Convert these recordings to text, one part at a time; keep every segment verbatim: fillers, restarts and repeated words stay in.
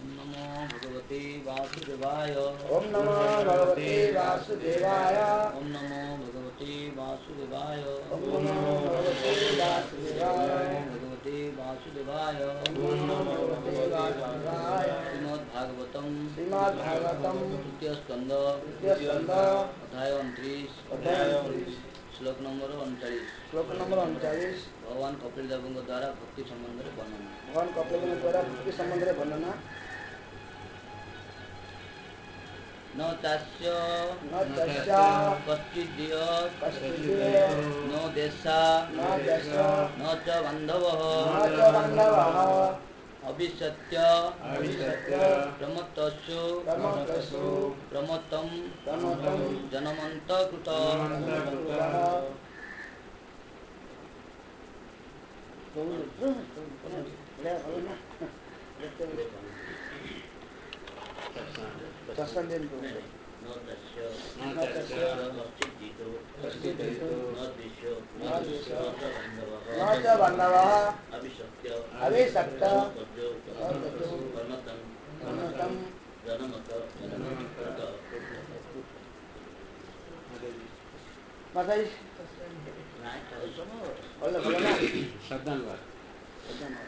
नमो भगवते वासुदेवाय। ओम नमो भगवते वासुदेवाय। ओम नमो भगवते वासुदेवाय। ओम नमो भगवते वासुदेवाय। नमो भगवते वासुदेवाय। ओम नमो भगवते वासुदेवाय। श्रीमद्भागवतम श्रीमद्भागवतम तृतीय स्कंद तृतीय स्कंद अध्याय उनतीस अध्याय उनतीस श्लोक नंबर उनचालीस। श्लोक नंबर उनचालीस। भगवान कपिल देव द्वारा भक्ति संबंध रे वर्णना। भगवान कपिल देव द्वारा भक्ति संबंध रे वर्णना। न चास्य न तस्य कश्चिद् कश्चिदेव न देशा न देश न च बान्धवः न च बान्धवः अविसत्य अविसत्य प्रमत्तस्सु प्रमत्तसु प्रमत्तं प्रमत्तं जनमन्त कृत। जनमन्तकृतः। दर्शन दिन नहीं नहीं न तस्य न तस्य कश्चिद् कश्चिदेव न द्वेष्यो न द्वेष न च बान्धवः न च बान्धवः अविसत्य अविसक्त प्रमत्तजो प्रमत्तजो प्रमत्तं प्रमत्तं जनमत कृत। माताजी नहीं तो समय बोलो बोलो ना। शब्दानुवाद। सदन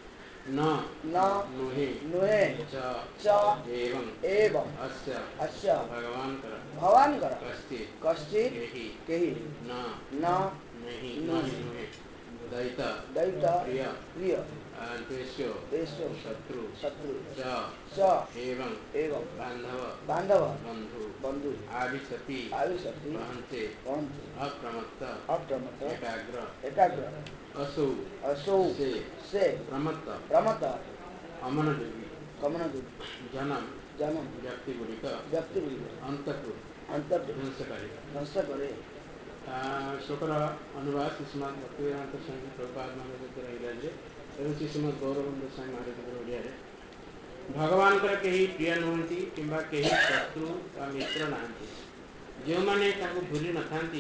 न न नुहे नुहे च च एवं एवं अस्य अस्य भगवान कर भवान कर कश्चित् कश्चित् केहि केहि न न नहीं नुहे नुहे दैत दैत प्रिय प्रिय द्वेष्यो देशो शत्रु शत्रु च च एवं एवं बांधव बांधव बंधु बंधु आविशति आविशति वहन्ते वहन्ति अप्रमत्त अप्रमत्त एकाग्र एकाग्र असौ असौ से से प्रमत्त प्रमत्त अमनोयोगी कमन दुर्ग जनम जन्म व्यक्ति गुड़िक व्यक्ति गुरुक अंतकृत अंतर ध्वंस करे। ध्वंस करे। शुक्र अनुवाद श्रीमद भक्तिवेदांत स्वामी प्रभुपाद महाराज रही एवं श्रीमद गौरवंद स्वामी महाराज ओडिया भगवान कहीं प्रिय नुहति कि शत्रु व मित्र नहांती जो माने भूली न था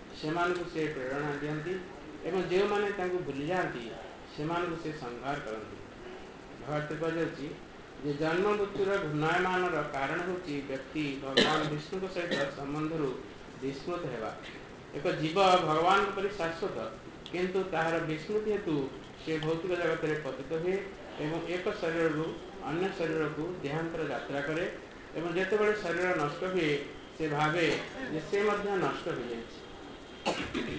से प्रेरणा दियंती एवं जो माने भूली जाती से संहार करती। भगवत कहुच्छी जे जन्म मृत्युर घूर्णायमान कारण हूँ व्यक्ति भगवान विष्णु सहित संबंध विस्मृत होगा। एक जीव भगवान पर शाश्वत किंतु ताहार विस्मृति हेतु से भौतिक जगत में पतित हुए एवं एक शरीर अन्य शरीर को देहांतर यात्रा करे एवं जिते शरीर नष्ट हुए से भावे से मध्य नष्ट हो जाए।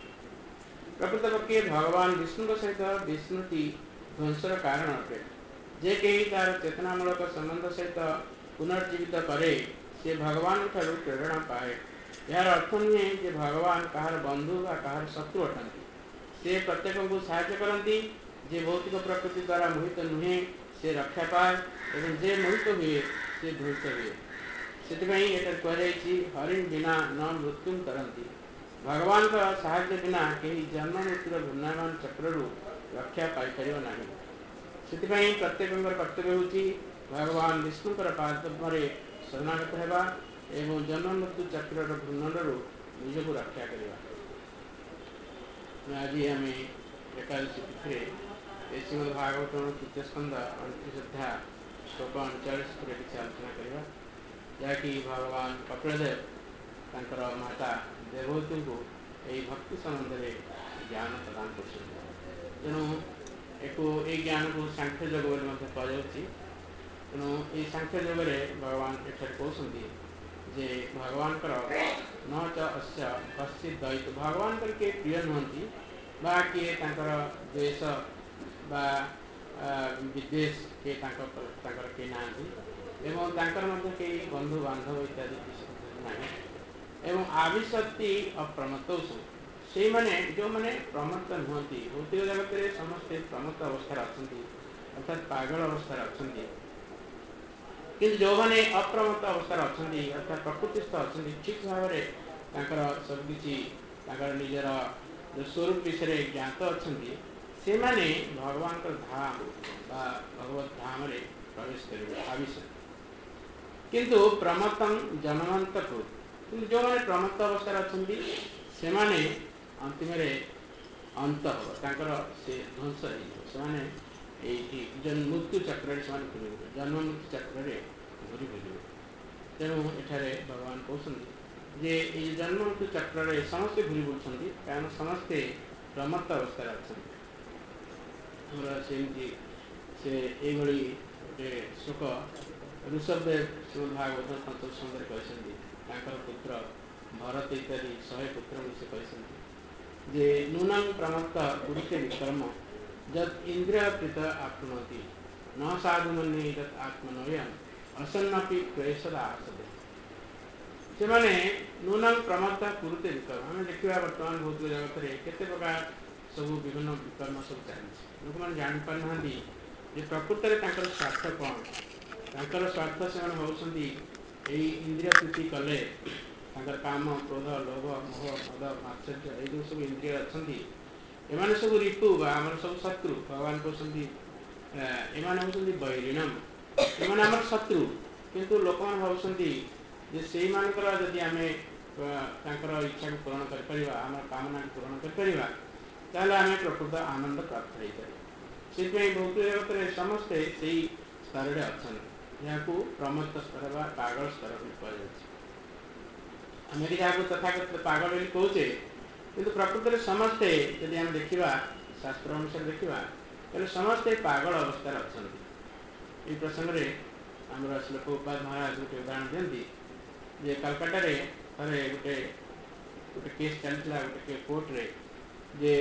प्रकृत पक्षे भगवान विष्णु सहित विस्मृति ध्वंसर कारण अटे। जे कहीं तार चेतनामूलक संबंध सहित पुनर्जीवित करे से भगवान ठारू प्रेरणा पाए। यार अर्थ नुहे जे भगवान कहार बंधु व कहार शत्रु अटंती से प्रत्येक को साहाय्य करती। जे भौतिक प्रकृति द्वारा मोहित नुहे से रक्षा पाए एवं जे मोहित हुए से ध्वंस हुए। से कहुई हरि बिना न मृत्यु तरंती भगवान का साहाय्य बिना कहीं जन्म मृत्युर घूर्णायमान चक्रु रक्षा पाइपर ना। से प्रत्येक कर्तव्य हूँ भगवान विष्णुकर पादपद्म शरणागत होगा एवं जन्म मृत्यु चक्र घूर्णन निज को रक्षा करवा। आज आम एकादशी तिथि श्रीमद भागवत तृतीय स्कंद अणतीस अध्याय श्लोक अणचाश पर किसी आलोचना करवा जहाँकि भगवान कपिलदेव तांकर माता देवहूति को यही भक्ति संबंध में ज्ञान प्रदान कर तेणु एक ज्ञान को सांख्य योग कहुच्छी। तेणु ये सांख्य योग भगवान एठार कहते जे भगवान न च अस्य कश्चित दैत भगवान किए प्रिय नुहति बा किए द्वेष बा विद्वेष किए किए ना एवं कई बंधु बांधव इत्यादि ना एवं आविशक्ति अप्रमत्त से माने जो माने प्रमत्त नुहति भौतिक जगत में समस्ते प्रमत्त अवस्था अच्छा अर्थात पागल अवस्था अच्छा कि जो मैंने अप्रमत्त अवस्था अच्छा अर्थात प्रकृतिस्थ अच्छा ठीक भाव में सबकि निजर जो स्वरूप विषय ज्ञात अच्छा से माने भगवान धाम बा भगवत धाम रे प्रवेश करेंगे आविशक्ति। किंतु प्रमत्तम जनमंत कृत कि जो मैंने प्रमत्त अवस्था अच्छा से माने अंतिम अंत हम से ध्वंस से जन्म मृत्यु चक्र से घूरी बुले जन्म मृत्यु चक्र घूरी बुले तेणु एठारे भगवान कहते जे ये जन्म मृत्यु चक्र समस्ते घूरी बुलूँ कारण समस्ते प्रमत्त अवस्था अच्छा सेमती से ये गोटे श्लोक ऋषभदेव श्रीमद्भागवत पंचम स्कंदे कहते पुत्र भरत इत्यादि शहे पुत्र से कहते जे नूनम प्रमत्त पुरुषे विक्रम जत इंद्रिय प्रीत आपनोति न साधु मन्ये तत् आत्मनोयम असन्नपि क्लेशद आसदे से माने नूनम प्रमत्त पुरुषे विक्रम आम देखा बर्तमान भौतिक जगत में केते प्रकार सब विभिन्न विकर्म सब चलती लोक मैंने जापार ना प्रकृत में स्वार्थ कौन तांकर स्वार्थ से होती इंद्रिय प्रीति कले काम क्रोध लोभ मोह मद आश्चर्य ये जो सब इंद्रिय अच्छा एम सब ऋतु आम सब शत्रु भगवान कहते एम हूँ बैरिणम एम आम शत्रु किंतु लोक मैंने भावुंट से मानकर जदि आम इच्छा को पूरण कर आम कामना को पूरण कर आम प्रकृत आनंद प्राप्त हो पार से भौतिक जगत में समस्ते से स्तर अच्छा यहाँ प्रमत्त स्तर व पागल स्तर कहुच्छे आम भी जहाँ तथाकथित पागल कहे किंतु प्रकृत में समस्ते यदि आम देखा शास्त्र अनुसार देखा तो समस्ते पागल अवस्था अच्छा ये प्रसंग में आमर श्लोक उपाध्याय महाराज गोटे उदाहरण दिखती जे कलकाता रे थे गोटे गोटे केस चलता गोटे कोर्टे जे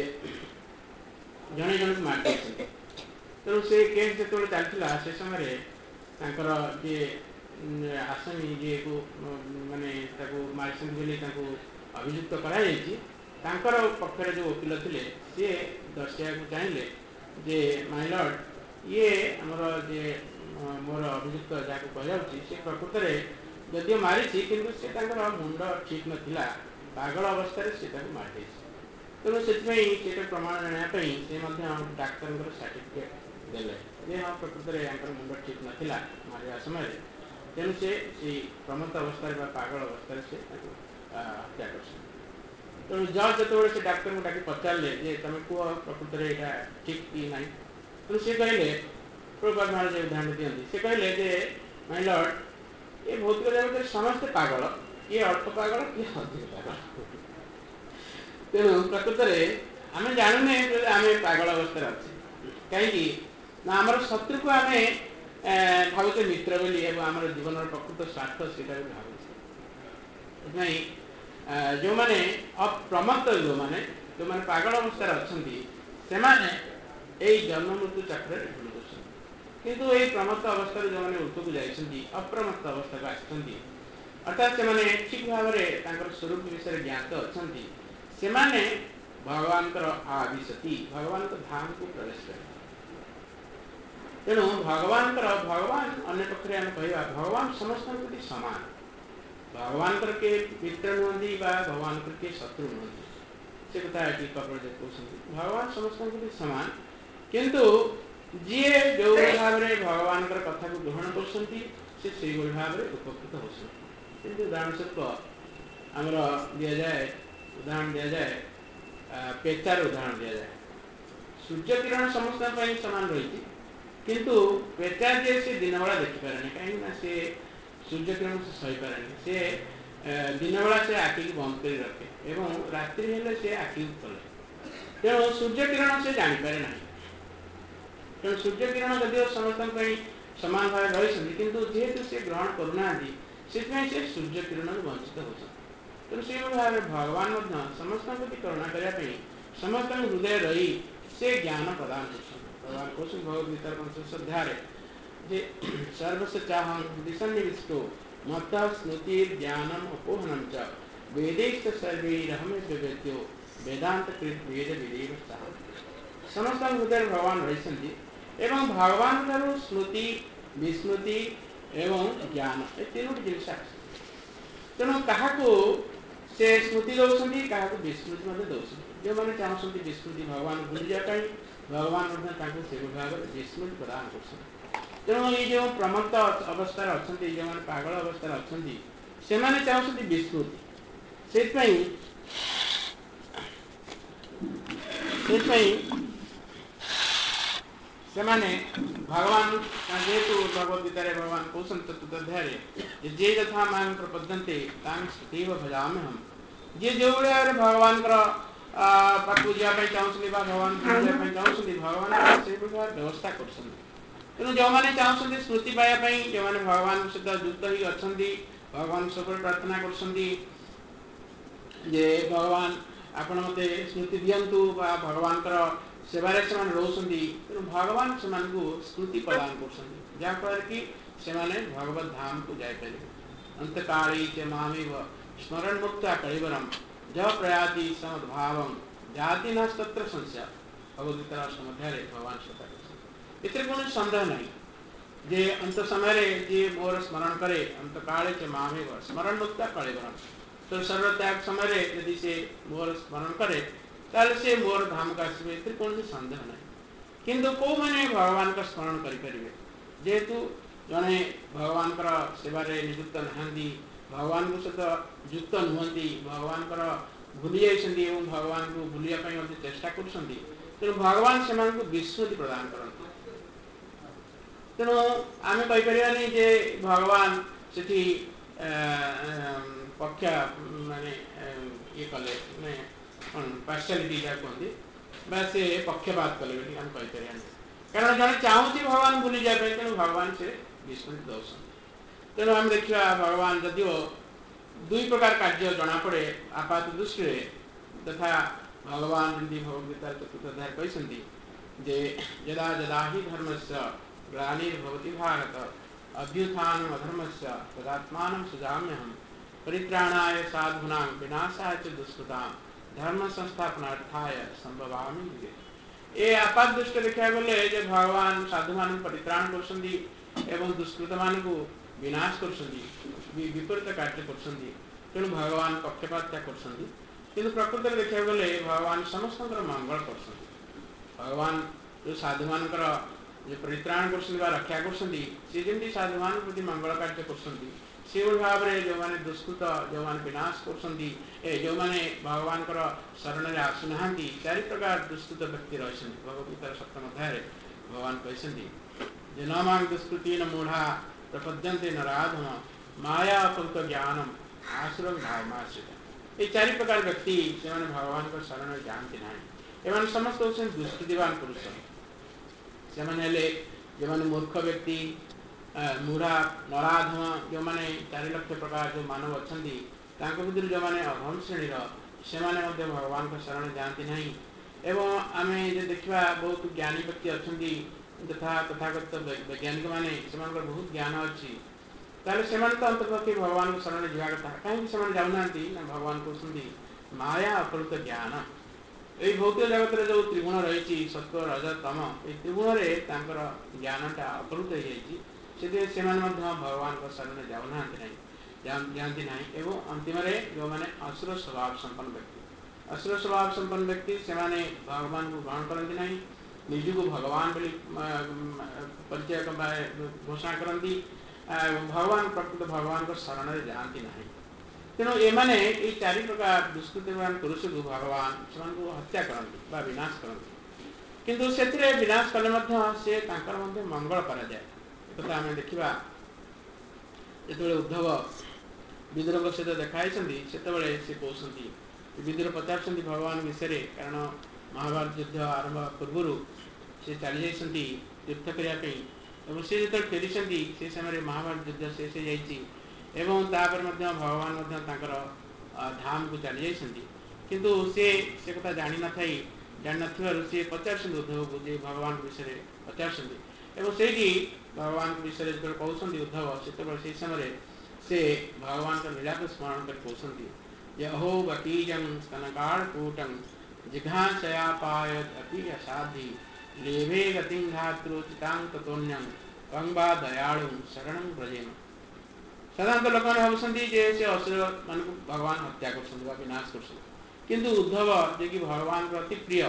जड़े जन को मार तेणु से केस जो चलता से समय जी आसामी जी को माने मारी बोली अभियुक्त कर पक्ष जो वकिल थे सी दर्शाया चाहिए जे माय लॉर्ड ये आमर जे मोर अभियुक्त जहाँ कहुच्छी से प्रकृत में जदिव मारी किंतु से मुंड ठीक नाला पागल अवस्था से मारी तेणु से प्रमाण जानापी से डाक्तर सर्टिफिकेट देले जे हाँ प्रकृत में मुंड ठीक नाला मारे समय तेणु से प्रमत्त अवस्था पागल अवस्था से हत्या कर तेणु जज जो से डाक्तर को डाक पचारे जे तुम कह प्रकृत में यहाँ ठीक कि ना तेणु सी कहले प्रभुपाद महाराज उदाहरण दिखती से कहले जे माय लॉर्ड ये भौतिक जगत में समस्त पागल किए अल्प पागल किए अधिक पागल तेणु प्रकृत में आम जानूने आम पागल अवस्था अच्छे कहीं ना आमर शत्रु को आम भावुचे मित्र बोली आम जीवन प्रकृत स्वार्थ से भावुचे जो मैंने अप्रमत्त जो मैंने जो मैंने पागल अवस्था अच्छा से जन्म मृत्यु चक्र भूल किंतु ये प्रमत्त अवस्था जो मैंने ऊर्ध्व को जाती अप्रमत्त अवस्था को आसती अर्थात से ठीक भाव में स्वरूप विषय ज्ञात अच्छा से भगवान आविशति भगवान धाम को प्रवेश कर तेणु भगवान भगवान अन्य पक्ष आम कह भगवान समस्त प्रति सामान भगवान के मित्र नुहति भगवान के शत्रु नुहति से कथा ये कपिल देव कहते भगवान समस्त प्रति सामान किंतु जी जो भाव में भगवान कथा को ग्रहण कर भाव में उपकृत होती उदाहरण स्वरूप आमर दि जाए उदाहरण दि जाए पेचार उदाहरण दि जाए सूर्य किरण समस्त सामान रही किंतु पेचा जे से दिन बेला देखिपारे कहीं से सूर्य किरण से सही पारे से दिन बेला से आखि को बंद कर रखे एवं रात्रि हेले से आखि खोले तेणु सूर्य किरण से जानीपारे ना तेणु सूर्य किरण जदिव समस्त सामान भाव रही किंतु जेहेतु से ग्रहण करूना से सूर्य किरण वंचित होती तेणु से भाव भगवान समस्त प्रति करुणा करने समस्त हृदय रही से ज्ञान प्रदान कर भगवान कौशल भगवदगीता पंचदश अध्याय जे सर्वस्व चाहम हृदय सन्निविष्टो मत स्मृति ज्ञानम अपोहनम च वेदैश्च सर्वैरहम वेद्यो वेदांत कृत वेद विदेव चाह समस्त हृदय भगवान रही एवं भगवान ठारू स्मृति विस्मृति एवं ज्ञान ये तीनोटी जिनस तेणु क्या से स्मृति दौरान क्या विस्मृति दौरान जो मैंने चाहते विस्मृति भगवान भूली जाए भगवान से भाव विस्मृति प्रदान कर तेणु ये जो प्रमत्त अवस्था अच्छा जो मैंने पागल अवस्था अच्छा से मैंने चाहते विस्मृति से से माने भगवान जेहेतु भगवद गीता भगवान कौशन चतुर्थ अध्याय जे यथा मां प्रपद्यन्ते तां तथैव भजामि हम जे जो भाव भगवान पाखु जावाई चाहूँ भगवान चाहूँ भगवान से व्यवस्था कर तेणु जो मैंने चाहते स्मृति पाइबापी जो मैंने भगवान सहित युक्त ही अच्छा भगवान सब प्रार्थना कर भगवान आपण मत स्मृति दिंतु भगवान सेवार से रोचे तेणु भगवान से स्मृति प्रदान कर जहाँफल कि से भगवत धाम को जापर अंत काली च मामेव स्मरण मुक्त कलिवरम ज प्रयाति समद्भाव जाति नास्त्र संशय भगवदगीता अष्टमाध्याय भगवान सदा इतने कौन सन्देह नहीं जे अंत समय जे मोर स्मरण करे अंत काले च मामेव स्मरण मुक्त कलिवरम तो सर्वत्याग समय यदि से मोर स्मरण करे ताल से मोर धाम का आसवे इतने कौन सन्देह नहीं किंतु कौ मैंने भगवान का स्मरण करें जेहेतु जड़े भगवान सेवार नियुक्त नहांती भगवान को सहित युक्त नुहति भगवान भूली जाइए भगवान को भूलिया चेष्टा कर भगवान से विस्मृति प्रदान करते तेणु आम कहीपरि जे भगवान से पक्ष माने ये कले पार्शियालिटी जहाँ कहते बा से पक्षपात कले आम कहीपर कारण जड़े चाहूँगी भगवान भूली जाए तेणु भगवान से विस्मृति दौरान तेणु आम देखा भगवान जदिव दुई प्रकार कार्य जना पड़े आपात दृष्टि तथा भगवान जमी भगवदगीता चतुर्थ अध्याय कहते जे यदा यदा ही धर्म से ग्लानिर्भवति भारत अभ्युत्थान अधर्म से तदात्मान सुजाम्यहम परित्राणाय साधूना विनाशाय च दुष्कृता धर्म संस्थापनार्थाय संभवामि युगे ये आपात दृष्टि देखा गले जे भगवान साधु मान परित्राण कर दुष्कृत मान को विनाश कर विपरीत कार्य कर तेणु भगवान पक्षपात कर प्रकृत में देखा गले भगवान समस्त मंगल कर भगवान जो साधु मान जो परित्राण कर रक्षा कर साधु मान प्रति मंगल कार्य कर भाव में जो मैंने दुष्कृत जो मैंने विनाश कर जो मैंने भगवान शरण में आसुना चारि प्रकार दुष्कृत व्यक्ति रही भगवदगीता सप्तम अध्याय भगवान कहते जे न मांग दुष्कृति न मूढ़ा प्रपद्यन्ते न राधम माया अपृत ज्ञानम आसुर भावमाश्रित ये चारि प्रकार व्यक्ति से भगवान को शरण में जानते ना एवं समस्त होते दुष्कृतिवान पुरुष से जो मैंने मूर्ख व्यक्ति मूढ़ा नराधम जो मैंने चार लक्ष प्रकार जो मानव अच्छा भर जो मैंने अधम श्रेणीर से भगवान को शरण जाती ना एवं आम जो देखा बहुत ज्ञानी व्यक्ति अच्छा तथा तथागत वैज्ञानिक मैंने बहुत ज्ञान अच्छी ताले से तो अंतर्पक्षे भगवान को शरण जा कथा कहीं जाऊना भगवान कहते माया अपहृत ज्ञान ये भौतिक जगत में जो त्रिगुण रही सत्व रज तम ये त्रिगुण में ज्ञानटा अपहृत हो से भगवान को शरण जाऊना जाती ना एवं अंतिम जो मैंने असुर स्वभाव संपन्न व्यक्ति असुर स्वभाव संपन्न व्यक्ति से भगवान को ग्रहण करती ना निज को भगवान परिचय घोषणा करती भगवान प्रकृत भगवान को शरण में जाती ना तेणु ये मैंने ये चारि प्रकार दुष्कृतिवान पुरुष को भगवान से हत्या करती विनाश करती किंतु से विनाश कले से मंगल कराए एक आम देखा जो उद्धव विदुर सहित देखाई से कहते विदुर पचार भगवान विषय कारण महाभारत युद्ध आरंभ पूर्व से चली जाती तीर्थ करने और सी जो फेरी से समय महाभारत युद्ध शेष हो जापर भगवान धाम को चली जाती किंतु से से कथा जानी न थी जान सी पचार उद्धव को जे भगवान विषय पचार और से भगवान विषय जो कहते उद्धव से समय से भगवान का लीला को स्मरण कर कहते ये अहो बतीजं स्तनकाकूटं जिघांसयापायत अपि असाधि लेभे गतिं धात्रोचितां ततोन्यं कंबा दयालु शरणं व्रजेम साधारणतः लोक भावुं जे से असुर मान भगवान हत्या कर विनाश कर किंतु उद्धव जे कि भगवान अति प्रिय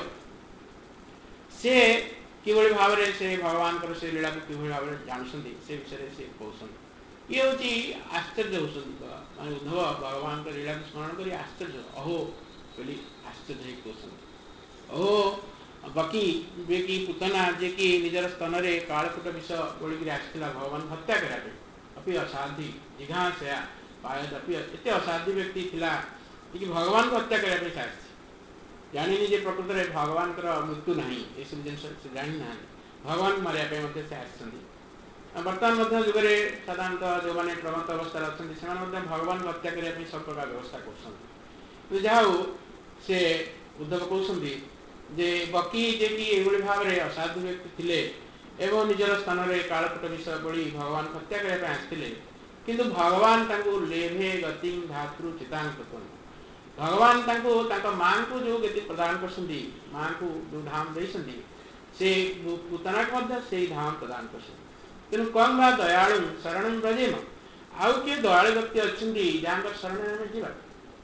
से किभଳି भाव से भगवान से लीला को किभଳି भाव जानते से विषय से कहते ये हूँ आश्चर्य होती उद्धव भगवान का लीला को स्मरण कर आश्चर्य अहो बोली आश्चर्य कहते अहो बकी जे कि पुतना जे कि निजर स्तन रे कालकूट विष बोलिक आसला भगवान हत्या करने अभी असाधी जिघांसया पायत अभी एत असाधी व्यक्ति थिला कि भगवान को हत्या करने जानी जे प्रकृत में भगवान मृत्यु ना ये सब जिन जानी ना भगवान मारे से आसछन्ति वर्तमान जुगे साधारणतः जो मैंने प्रमत्त अवस्था अच्छा से भगवान को हत्या करने सब प्रकार व्यवस्था कर जहाँ से उद्धव कहते जे बकी जे कि एभली भाव में असाधु व्यक्ति थिले एवं निजर स्थान में कालकूट विषय बोली भगवान हत्या करने आसते किंतु भगवान तांको लेभे गति धातृ चितांक भगवान तांको तांको मां को जो गति प्रदान करछन्ति मां को जो धाम देछन्ति से पुतना को मध्य से धाम प्रदान करछन्ति तेणु कम बा दयालु शरण ब्रजेम आउ किए दयालु व्यक्ति अच्छी जहाँ शरण आम जा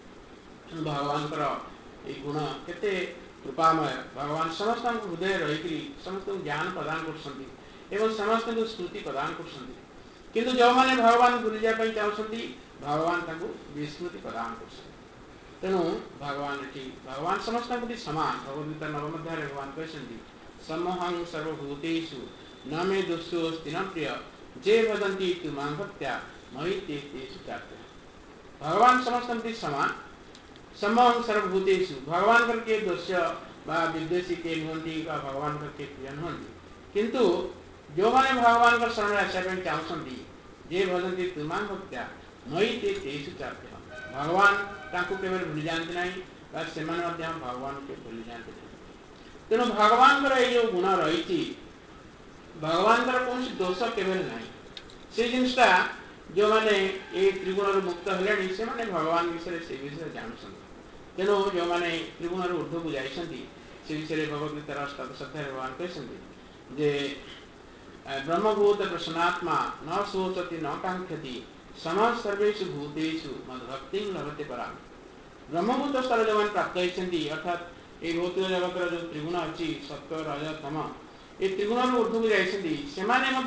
भगवान गुण केते कृपामय भगवान समस्त हृदय रहीकि समस्त ज्ञान प्रदान कर समस्त स्मृति प्रदान कर किंतु जो मैंने भगवान भूली जाए चाहते भगवान विस्मृति प्रदान कर तेणु भगवान ये भगवान समस्त प्रति सामान भगवदगीता नवम अध्याय भगवान कहते समहं सर्वभूतेषु न मे दोषोस्ति न प्रिय जे वदन्ति तु मां भक्त्या मयि ते तेषु चाप्यः भगवान समस्त प्रति समान समहं सर्वभूतेषु भगवान करके दोष विद्वेषी के नुहति भगवान करके प्रिय नुहति किंतु जो मैंने भगवान का शरण आसापे चाहते जे भजन्ति तु मां भक्त्या मयि ते तेषु चाप्यः भगवान तांको केवल भूली जाते ना से भगवान के भूली जाते नहीं तेणु भगवान जो गुण रही भगवान कौन दोष केवल ना से जिनटा जो मैंने ये त्रिगुण मुक्त है से मैंने भगवान विषय से विषय जानते तेणु जो मैंने त्रिगुण ऊर्ध्व को जाती से विषय भगवदगीतार अष्टादश अध्याय भगवान कहते जे ब्रह्मभूत प्रसन्नात्मा न शोचति न कांक्षति समाज सर्वेषु भूतेषु मद्भक्ति लभते परा ब्रह्मभूत स्तर जो मैंने प्राप्त होती अर्थात ये भौतिक जगत जो त्रिगुण अच्छी सत्व रज तम ये त्रिगुण ऊर्ध्व को जाती से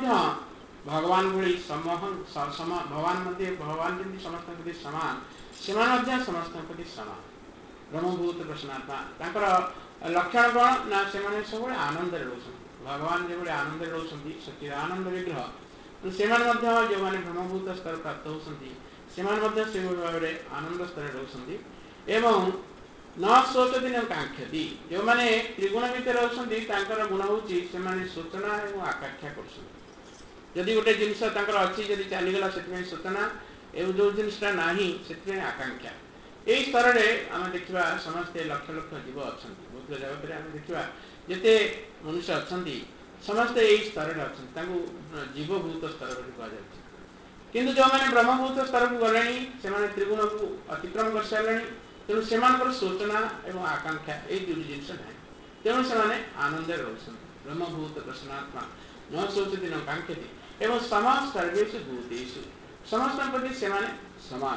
भगवान भली समहं भगवान मध्य भगवान जमी समस्त प्रति सामान से समस्त प्रति सामान ब्रह्मभूत प्रसन्नात्मा लक्षण कौन ना से सब आनंद रोच भगवान जो आनंद रोच सचिद आनंद विग्रह से जो मैंने ब्रह्मभूत स्तर प्राप्त होती से भाव में आनंद स्तर रोचती एवं न शोचती न कांक्षति जो मैंने त्रिगुण भितर रोचती गुण हूँ सूचना और आकांक्षा कर जदि गोटे जिनस अच्छी जब चलीगला से सूचना एवं जो जिनसा ना से आकांक्षा यही स्तर में आम देखा समस्ते लक्ष लक्ष जीव अच्छा भौतिक जगत में आम देखा जिते मनुष्य अच्छा समस्ते यही स्तर में अच्छा जीवभूत स्तर कहुच्छे किंतु जो मैंने ब्रह्मभूत स्तर को गले से त्रिगुण को अतिक्रम कर सारे तेणु से सूचना और आकांक्षा ये दुई जिनस ना तेणु से आनंद रोच ब्रह्मभूत प्रसन्नात्मा न शोचति न कांक्षति एवं समाज सर्वेषु भूतेषु समस्त प्रति से समान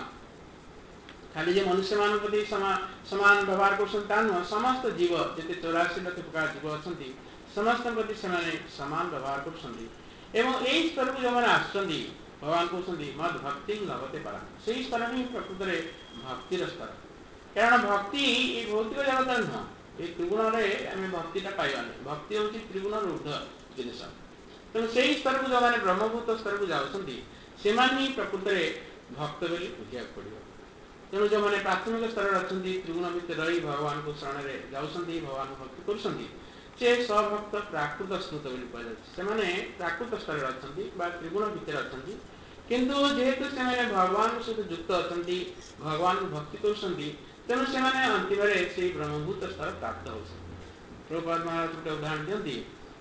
खाली जो मनुष्य मान प्रति समान व्यवहार कर समस्त जीव जिते चौरासी लक्ष प्रकार जीव अच्छा समस्त प्रति से समान व्यवहार कर यही स्तर को जो मैंने आसुँच भगवान कहते मद भक्ति लभते परा से स्तर ही प्रकृत में भक्तिर स्तर कारण भक्ति ये भौतिक जगत नुह ये त्रिगुण आम भक्तिटा पाइबा भक्ति हूँ त्रिगुण ऊर्ध्व जिनस तेणु से स्तर को जो मैंने ब्रह्मभूत स्तर को जाती से प्रकृत में भक्त बोली बुझा पड़ो तेणु जो मैंने प्राथमिक स्तर अच्छा त्रिगुण भितर रही भगवान को शरण में जाऊँगी भगवान को भक्ति कर सभक्त प्राकृत स्मृत कहते प्राकृत स्तर अच्छा त्रिगुण भितर अच्छा किंतु जेहेतु से भगवान सहित युक्त अच्छा भगवान को भक्ति कर तेणु से अंतिम से ब्रह्मभूत स्तर प्राप्त हो प्रभुपाद महाराज गोटे उदाहरण दिखती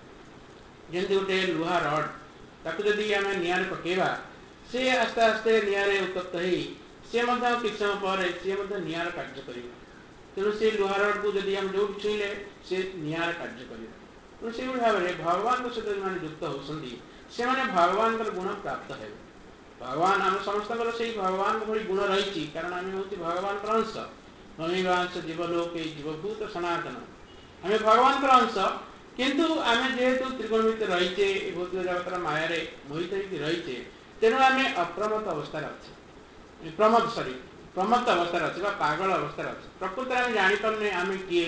जमी गोटे लुहा रड ताकू जदि आम निआर पकेबा से आस्ते आस्ते निआर उत्तप्त हो सी किछ समय पर सी निआर कार्य कर तेणु से लुहा रड को जब आम जो छुईले से निआर कार्य कर तेणु से भाव में भगवान सहित जो युक्त होती से भगवान गुण प्राप्त है भगवान आम समस्त से भगवान भाई गुण रही कारण आम हूँ भगवान अंश ममीवांश जीवलोक जीवभूत सनातन आम भगवान अंश किंतु आम जेहेतु त्रिगुण भितर रहीचे भौतिक जगत माया मोहित होकर रहीचे तेणु आम अप्रमत्त अवस्था अच्छे प्रमत्त सरी प्रमत्त अवस्था अच्छे पागल अवस्था अच्छे प्रकृत में जापारे आम किए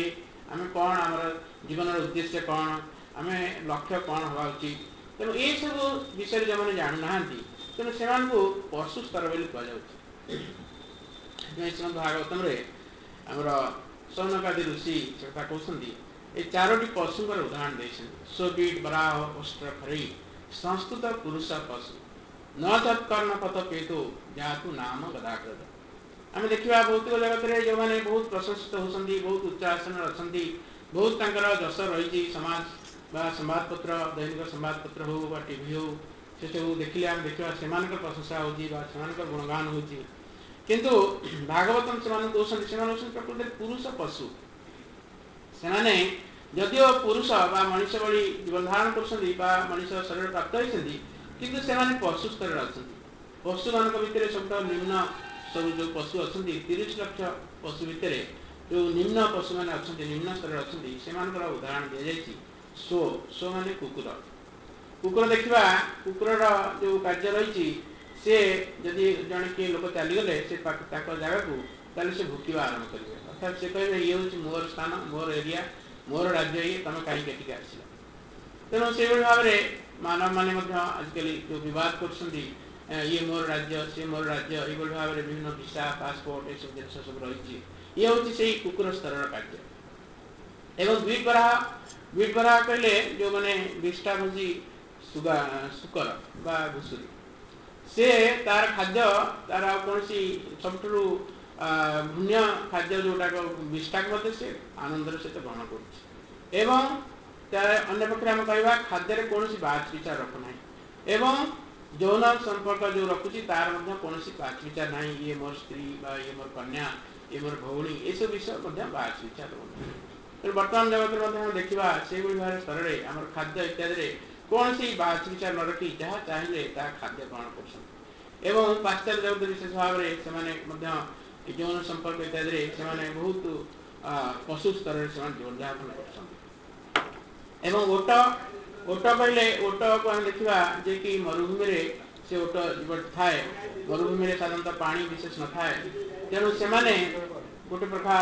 आम कौन आम जीवन उद्देश्य कौन आम लक्ष्य कौन हवा उचित तेणु ये सब विषय जो मैंने जानूना तेणु से पशु स्तर बोली कहुच्छे श्रीमद भागवतम आमर सौनकादि ऋषि से कथा कहते ये चारोटी पशुंर उदाहरण देते सोबिट बराह उष्ट्र खरी संस्कृत पुरुष पशु न तत्कर्ण पथ पेतु जातु नाम गदाकृत आम देखा भौतिक जगत में जो मैंने बहुत प्रशंसित होती बहुत उच्च आसन अच्छा बहुत तंकर जश रही समाज बा संवादपत्र दैनिक संवादपत्र हो बा टीवी हो से सब देखिले आम देखा से प्रशंसा होती गुणगान होती किंतु भागवतम से कहते प्रकृति पुरुष पशु से जदिओ पुरुष बा मनीष भली जीवन धारण कर मनीष शरीर प्राप्त होती किंतु से पशु स्तर अच्छा पशु मान भितर सब निम्न सब जो पशु अच्छा तीस लक्ष पशु भितर जो निम्न पशु मैंने अच्छा निम्न स्तर अच्छा से उदाहरण दि जाए सो सो माने कुकुर कुकुर देखा कुकुर जो कार्य रही सी जदि जड़े किए लोक चलीगले से जगह को से भुकवा आरंभ करेंगे अर्थात से कहे ये हूँ मोर स्थान मोर एरिया मोर राज्य ये तुम कहीं आस तेणु से भाव में मानव मैंने आजिकल जो बद कर ये मोर राज्य सी मोर राज्य ये भाव में विभिन्न भिसा पासपोर्ट ये सब जिन सब रही ये हूँ से कुकुर स्तर कार्य एवं द्विपराह द्विपराह कहले जो मैंने विष्टा भोजी सुगा सुकर बा घुसुरी से तार खाद्य तार कौन सब भून्य खाद्य जोटा विष्टा को से आनंदर सहित ग्रहण कर पक्ष आम कह खाद्य कौन बाच विचार रखुना एवं यौन संपर्क जो रखुची तार कौन बाच विचार ना ये मोर स्त्री बा ये मोर कन्या ये मोर भौणी ये सब विषय बाच विचार रोना बर्तमान जगत में देखा से भाव स्तर में आम खाद्य इत्यादि कौन सी बाच विचार न रखी जहाँ चाहिए खाद्य ग्रहण कर पाश्चात्य जगत विशेष भाव में से यौन संपर्क इत्यादि से बहुत पशु स्तर से जीवन यापन कर ओट ओट कहले ओट को आम देखा जे कि मरुभूमि से ओट थाए मरुभूमि साधारणतः पानी विशेष न थाए तेणु से गोटे प्रकार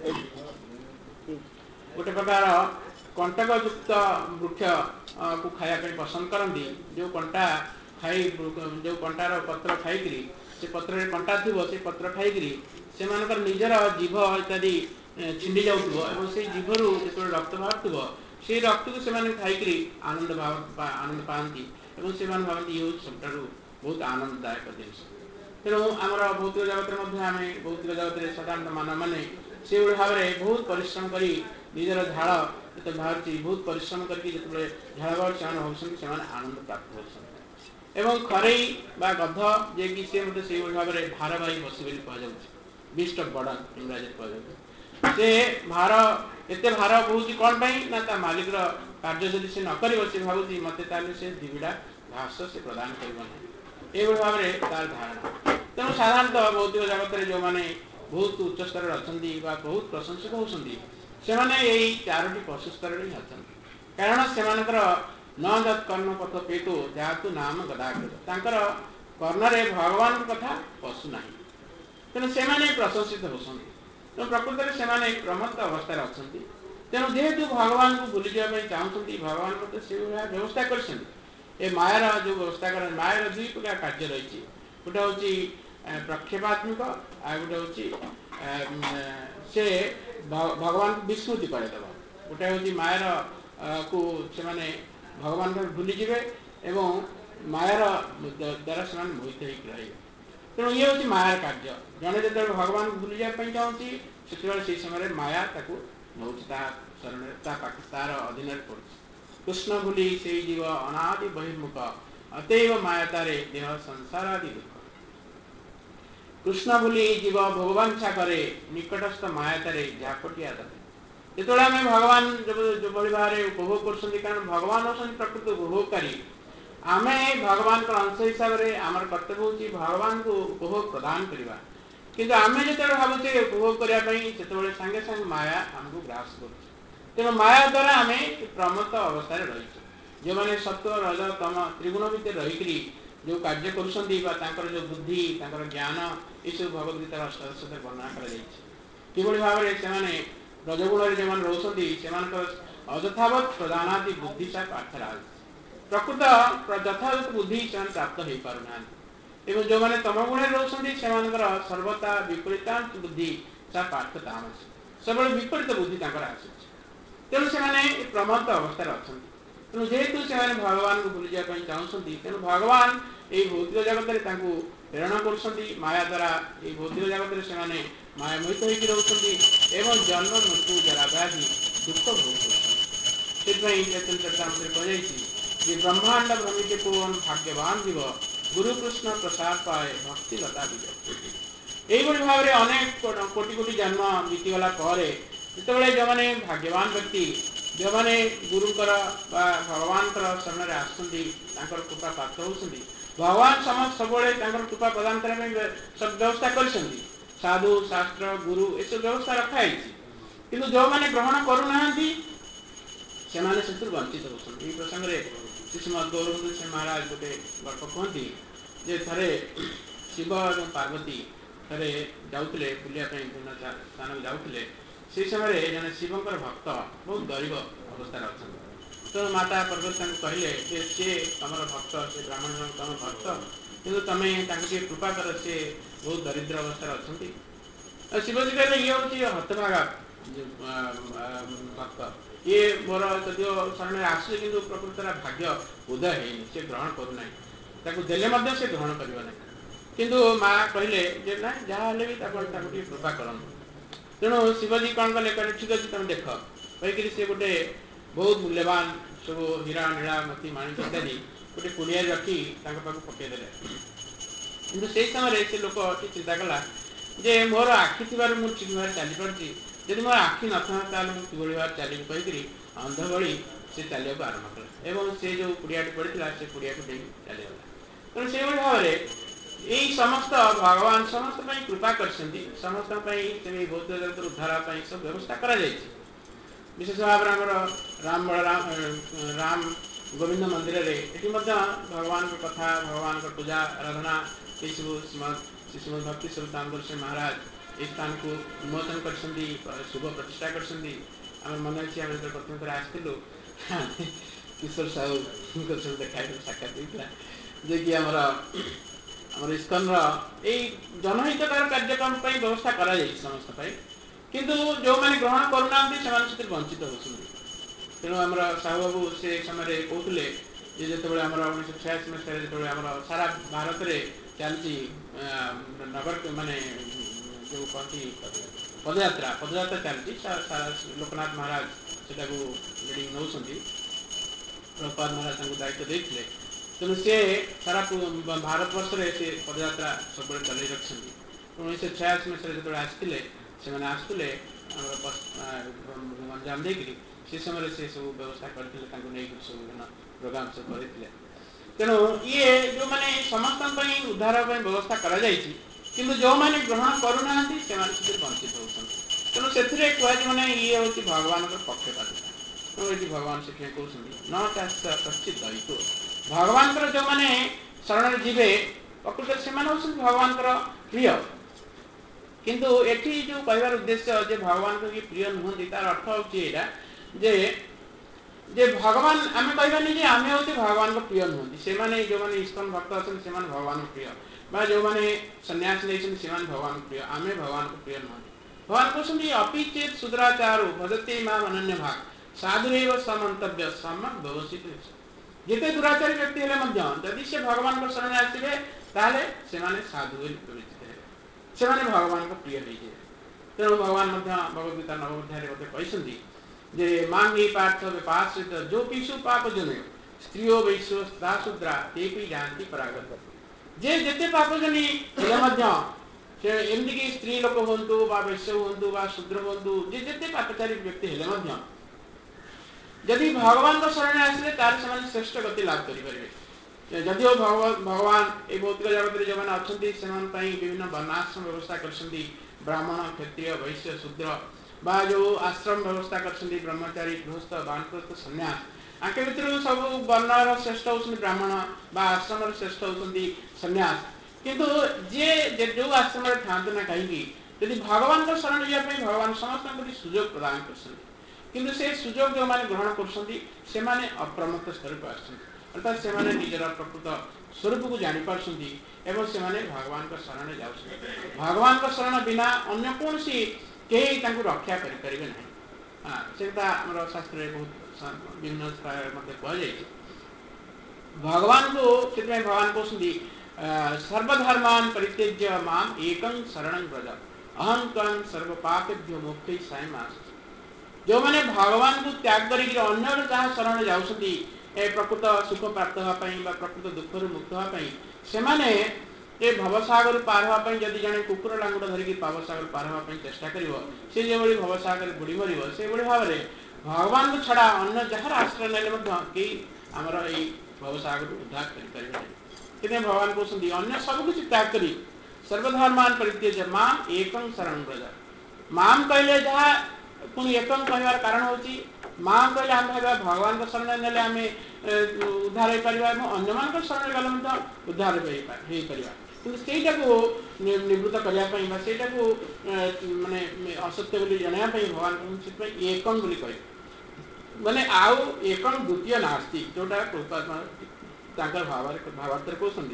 गोटे प्रकार कंटकयुक्त वृक्ष को खायापी पसंद करती जो कंटा खाई जो कंटार पत्र खाई से पत्र कंटा थी से पत्र खाई से निजर जीभ इत्यादि छिंडी जाऊँ से जीभर जो रक्त बाहर से रक्त को खाई आनंद भाव आनंद पाती से भावती ये सब बहुत आनंददायक जिन तेणु आमर भौतिक जगत में आम भौतिक जगत में साधारण मानव मैंने से भाव में बहुत परिश्रम कर निजर झाड़ जो बाहर बहुत परिश्रम करके झाड़ बाहर से होती आनंद प्राप्त होती एवं खरई बा गध जे कि सी मत से भाव में भारवाही बसी बोली कहुच्छे बीस्ट ऑफ बर्डन इंग्राजी कहुच्छे से भार एत भार बहुत कौन ना ता मालिक कार्य जब से नक से भावी मत से दिविड़ा घास से प्रदान करना ये भाव में तार धारणा तेणु साधारणतः भौतिक जगत में जो मैंने बहुत उच्च स्तर अच्छा बहुत प्रशंसित होती से चारोटी पशु स्तर ही अच्छा कारण से न कर्ण पथ पेतु जातु नाम गदाकृत कर्णरे भगवान कथा पशु ना तेणु से प्रशंसित होती तेणु प्रकृत में से प्रमत्त अवस्था अच्छा तेणु जेहेतु भगवान को भूली जावाई चाहती भगवान मत से व्यवस्था कर मायार जो व्यवस्था कर मायार दुई प्रकार कार्य रही गोटे हूँ प्रक्षेपात्मक आ गोटे हूँ से भगवान को विस्मृति करदेव गोटे हूँ मायार को से भगवान भूली जाए एवं मायार द्वारा से मोहित होकर रही तेणु ये हूँ मायार कार्य जड़े जो भगवान को भूली जावाई चाहूँगी से समय माया नौ शरण तार अधीन पड़ कृष्ण भूली से जीव अनादि बहिर्मुख अतएव माया तारे देह संसार आदि दुख कृष्ण भूली जीव भगवांछा करे निकटस्थ माया तारे झापटिया दे जो आम भगवान जो जो भाव में उपभोग कर कारण भगवान होती प्रकृत उपभोगकारी आम भगवान अंश हिसाब से आम कर्तव्य हूँ भगवान को उपभोग प्रदान करवा किंतु आम जो भावुचे उपभोग करने से सांगे सांगे माया आमको ग्रास कर तेणु माया द्वारा आम प्रमत्त अवस्था रही जो मैंने सत्व रज तम त्रिगुण भितर रहीकि जो कार्य कर जो बुद्धि ज्ञान ये सब भगवद्गीतार अष्टादश वर्णना कर भाव में से रजगुण जो रोचंती से अजथावत प्रधानादि बुद्धि सा पार्थरा प्रकृत यथावत बुद्धि से प्राप्त हो पारना एवं जो मैंने तम गुण रोचंती से सर्वता विपरीतांत बुद्धि सा पार्थ ताम सब विपरीत बुद्धि आस तेणु से प्रमत्त अवस्था अच्छा तेणु जेहेतु से भगवान को भूली जावाई चाहते तेणु भगवान ये भौतिक जगत में प्रेरणा कर माया द्वारा ये भौतिक जगत में से माया मोहित होकर रोचंती एवं जन्म मृत्यु जरा व्याधि दुख भोग कर चैतन्य चरितामृत कहुई ब्रह्मांड भ्रमित कौन भाग्यवान जीव गुरुकृष्ण प्रसाद पाए भक्ति लता विजय यही भाव में अनेक कोटि कोटि जन्म बीतीगला जो जो मैंने भाग्यवान व्यक्ति जो मैंने गुरुकर भगवान शरण आसुँच कृपा प्राप्त होती भगवान समस्त सब कृपा प्रदान करने सब व्यवस्था कर साधु शास्त्र गुरु ये सब व्यवस्था रखाई किंतु जो मैंने ग्रहण करूना से वंचित होती ये प्रसंग में श्रीमद गौरवंद सिंह महाराज गोटे गल्प कहती जे थे शिव और पार्वती थे जाते बुलायापी विभिन्न स्थान को जाते से समय जन शिवकर भक्त बहुत गरीब अवस्था अच्छा तो माता पार्वती कहले सी तुम भक्त से ब्राह्मण तुम भक्त किंतु तुम्हें कृपा कर सी बहुत दरिद्र अवस्था अच्छा शिवजी कहले ये हूँ हतभागा भक्त ये मोर जदिव शरण आसुचे कि प्रकृतर भाग्य उदय है सी ग्रहण करूना देले से ग्रहण करना किंतु माँ कहले ना जहाँ भी कृपा करूँ तेणु शिवजी कौन कले कहले ठीक अच्छे तुम देख कहीकि सी गोटे बहुत मूल्यवान सब हीरा नीला मोती माणिक इत्यादि गोटे कुड़िया रखी पाक पकईदे कि से समय से लोक चिंता कला जे मोर आखि थी मुझे ठीक भाव चली पार्टी जब मोर आखि न था कि भाव चली कहीकि अंध भली से चलिया आरंभ कला एवं से जो कुड़िया पड़ा से कुड़िया को डेक चलीगला तेणु से भाव में यही समस्त भगवान समस्त कृपा कर समस्त भौतिक जगत उद्धार सब व्यवस्था कर विशेष भाव में राम बलराम राम गोविंद मंदिर में भगवान को कथा भगवान को पूजा आराधना ये सब श्रीमद श्रीमद भक्ति स्वरूप दामोदर सिंह महाराज इस स्थान को उन्मोचन कर शुभ प्रतिष्ठा कर मन अच्छी आम जो प्रथम थर आसलु किशोर साहू देखा साक्षात होता जे कि आमर आम इस्कन जनहितकार कार्यक्रम व्यवस्था कर समस्त किंतु जो मैंने ग्रहण करूना से वंचित होती तेणु आम साहू बाबू से समय कहते जो आम उन्नीस छियासी मसीह जो सारा भारत में चलती नगर माने जो कहती पदयात्रा पदयात्रा चलती लोकनाथ महाराज से लीडिंग नौ प्रभुपाद महाराज दायित्व देते तेणु सी सारा भारत वर्ष में से पदयात्रा सब चल रखी उन्नीस छियासी मसीह जो आसते से आसुले गंजाम देकर से समय से सब व्यवस्था करते सब विभिन्न प्रोग्राम सब करते तेणु ये जो मैंने समस्त उद्धार व्यवस्था कर जो मैंने ग्रहण करूना से वंचित होती तेणु से कहने ये हूँ भगवान पक्षपातिता तेणु ये भगवान से कहते न चाष कश्चित दैतो भगवान जो मैंने शरण जीवे प्रकृत से भगवान प्रिय किंतु एठी जो कहबार उद्देश्य जे भगवान को प्रिय नुहति तार अर्थ होगा जे जे भगवान आम कहबानी जे आम हूँ भगवान को प्रिय नुहति से माने जो मैंने इस्कन भक्त अच्छा से भगवान को प्रिय बा जो मैंने सन्यास नहीं से भगवान को प्रिय आम भगवान को प्रिय नुहति भगवान कहते अपि चेत शुद्राचारो भजते माम अनन्य भाग साधुरेव समंतव्य सम्यक व्यवस्थित जिते दुराचारी व्यक्ति हेले जदि से भगवान को शरण आसवे ताले से साधु विवेचित है से भगवान को प्रिय हो तेणु भगवान भगवदगीता नवम अध्याय कहते जे मांगी पार्थ विपाश्रित जो पीसु पाप जन स्त्रीओ वैश्य दाशूद्रा ते भी जानती परागत जे जिते पापजनी से एमती स्त्री लोक हूँ वैश्य हूँ शूद्र हूँ जे जिते पापचारी व्यक्ति हेले जदि भगवान को शरण आसले तार से श्रेष्ठ गति लाभ करें जदिव भगवान ये भौतिक जगत में जो मैंने अच्छा से विभिन्न वर्णाश्रम व्यवस्था कर ब्राह्मण क्षत्रिय वैश्य शूद्र बा जो आश्रम व्यवस्था कर ब्रह्मचारी गृहस्थ बानप्रस्थ सन्यास आके भर सब वर्णर श्रेष्ठ होती ब्राह्मण बा आश्रम श्रेष्ठ होती सन्यास किंतु जे जो आश्रम था ना कहीं यदि भगवान को शरण जाए भगवान समस्त सुजोग प्रदान कर किंतु से सुजोग जो मैंने ग्रहण कर अप्रमत्त स्वरूप अर्थात से निजर प्रकृत स्वरूप को जापर से भगवान का शरण जा भगवान का शरण बिना अन्य कौन सी कहीं रक्षा करें ना हाँ से शास्त्र बहुत विभिन्न कहुई भगवान को से भगवान कहते सर्वधर्मान परित्यज्य माम एकं शरणं व्रज अहं त्वं सर्व पापेभ्यो मोक्षै सायमास जो मैंने भगवान को त्याग करी अन्य जहाँ शरण जाऊँगी प्रकृत सुख प्राप्त होगापी प्रकृत दुख मुक्त होगापी से भवसागर पार होगापी जदि जड़े कुकुर लांगुड़ धरिकी भवसागर पार होगापी चेष्टा करी भवसागर बुड़ी मर से भाव में भगवान को छड़ा अन्य जहाँ आश्रय ने आमर यही भवसागर उद्धार करें भगवान कहते अन्य सबकि त्याग करी सर्वधर्मान परित्यज्य माम एकं शरणं व्रज माम कहले जहाँ पुणी एकं कहवार कारण होची माम कहले आम भगवान का शरण ने आम उद्धार हो पार अन्य मान शरण गले उद्धार होटा को निवृत्त करने माने असत्य बोली जनापी भगवान एकं बोली कहे माने आउ एकं द्वितीय नास्ति जोटा भाव भावार्थ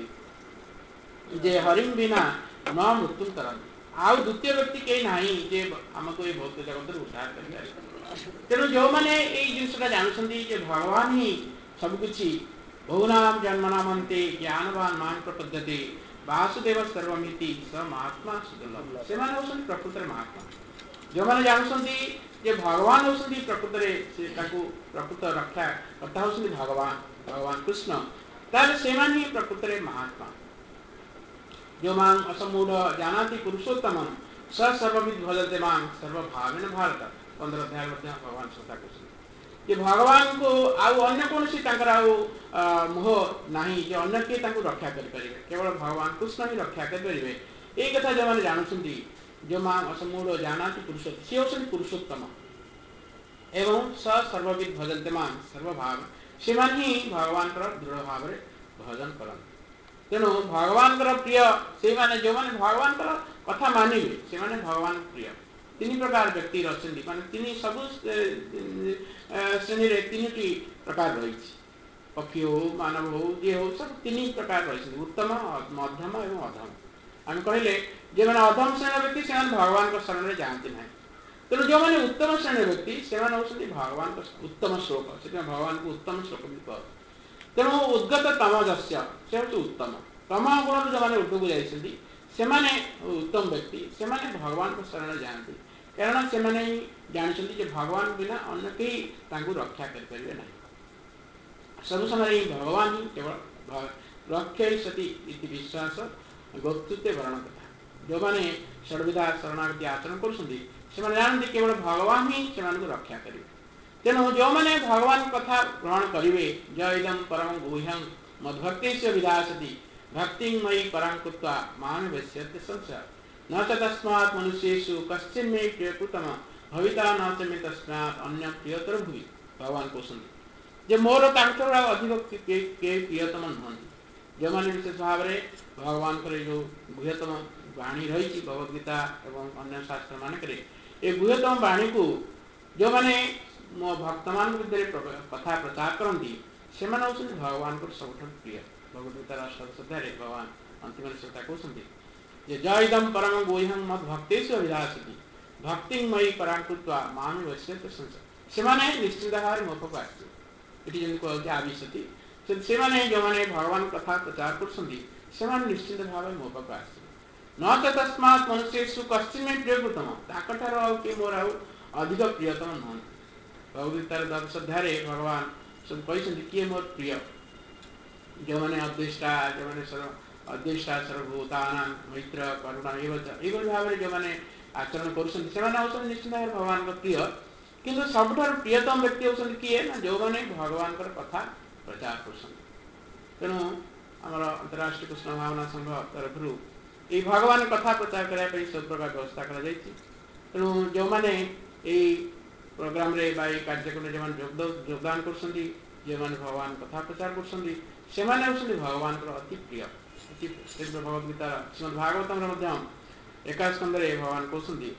कहते जे हरिम बिना न मृत्यु करते आउ द्वितीय व्यक्ति कहीं ना जे आमको ये भौतिक जगत उद्धार कर तेणु जो मैंने यही जिनसा जानते भगवान ही सबकि बहुनाम जन्मनामंते ज्ञानवान मान प्रपद्यते वासुदेव सर्वमिति स महात्मा सुदुर्लभ से प्रकृत महात्मा जो मैंने जानते भगवान होती प्रकृत प्रकृत रक्षा करता होती भगवान भगवान कृष्ण तार से ही प्रकृत महात्मा जो मां असमूढ़ जानाति पुरुषोत्तम स सर्वविद भजते मां सर्वभावेन भारत पंद्रह अध्याय भगवान श्रोता कहते भगवान को आउ अन्य कौन सी मोह नहीं जो अन्य किए रक्षा करें केवल भगवान कृष्ण ही रक्षा करेंगे ये कथा जो मैंने जानते जो मां असमूढ़ जानाति पुरुषोत्तम सी होती पुरुषोत्तम एवं स सर्वविद भजते मां सर्वभाव से ही भगवान दृढ़ भाव में भजन करते तेणु भगवान प्रिय से माने जो माने भगवान कथा मानिबे से माने भगवान प्रिय तीन प्रकार व्यक्ति रही माने तीन सब श्रेणी रे तीन प्रकार रही पक्षी हो मानव हो जी हो सब तीन प्रकार रही उत्तम मध्यम एवं अधम आम कहले जो मैंने अधम श्रेणी व्यक्ति से भगवान को शरण में जाती ना तेणु जो मैंने उत्तम श्रेणी व्यक्ति से भगवान का उत्तम श्लोक से भगवान को उत्तम श्लोक भी कह तेणु उद्गत तमजस्य से हूँ उत्तम तम गुण जो मैंने ऊर्ध्व को जाती से उत्तम व्यक्ति से भगवान को शरण जाती कारण से जानते भगवान बिना अन्य कहीं रक्षा करें ना सब समय भगवान ही केवल रक्षा सती विश्वास गोत्रुत्व वर्ण कथा जो मैंने षडविधा शरणागति आचरण कर जानते केवल भगवान ही से रक्षा करेंगे तेणु जो मैंने भगवान कथा ग्रहण करेंगे जयदम परम गुह्यं मद्भक्ति से विधासति भक्ति मयि परं कृत्वा मान वैश्यते संशय न च तस्मात् मनुष्येषु कश्चिन् मे प्रियकृतम भविता न च मे तस्मात् अन्य प्रियतर भुवि भगवान को सुन जे मोर तांकर अधिक के प्रियतम नुहंती जो मैंने विशेष भाव में भगवान को जो गुह्यतम वाणी रही भगवद्गीता एवं अन्य शास्त्र मानक ये गुह्यतम वाणी को जो मैंने मो भक्त मान कथा प्रचार करती से भगवान को सब प्रिय भगवद्गीतार अष्टादश भगवान अंतिम श्रोता कहते जयदम परम गुह्यं मद भक्तेषु अभिलाषति भक्ति मयि पराकृत्वा माम वैश्यते संशय से निश्चित भाव मो पाक आसती कहते आविशति से जो मैंने भगवान कथा प्रचार कर निश्चित भाव मो पाक आसती न तो तस्मात् मनुष्येषु कश्चिन् मे प्रियकृतम ताकठार किए मोर आउ अधिक प्रियतम नुहंती भगवद्गीतार द्वादश अध्याय भगवान सब कहते किए मोर प्रिय जो मैंने अद्वेष्टा जो मैंने सर्व अद्वेष्टा सर्वभूतानां मैत्र करुणा ये भाव में जो मैंने आचरण कर निश्चित भाव भगवान का प्रिय किंतु सबुठार प्रियतम व्यक्ति होती किए ना जो मैंने भगवान कथा प्रचार कर तेणु आमर अंतर्राष्ट्रीय कृष्ण भावना संघ तरफ ये भगवान कथा प्रचार करने सब प्रकार व्यवस्था कर तेणु जो मैंने प्रोग्राम रे कार्यक्रम जो योगदान कर भगवान कथा प्रचार कर भगवान अति प्रिय अति भगवद्गीता श्रीमद् भागवतम एका स्कंदर भगवान कहते